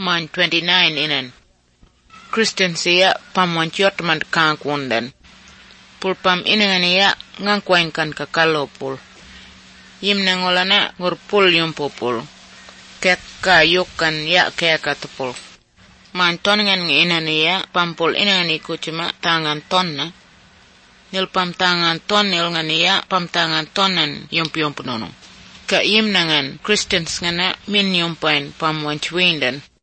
man 29 inan. Kristen siya pamwanciot man kangkunden. Pulpam inangania ngangkuengkan kakalopul. Yim nangolana ngurpul yumpupul. Ket kayukan ya kaya katupul. Man tongan inania pampul inangani kucuma tangan tonna. Nil pam tangan ton nil ngania pam tangan tonan yumpi-yumpunonong. Ka yim nangan Kristen ngana min yumpain pamwanciwindan.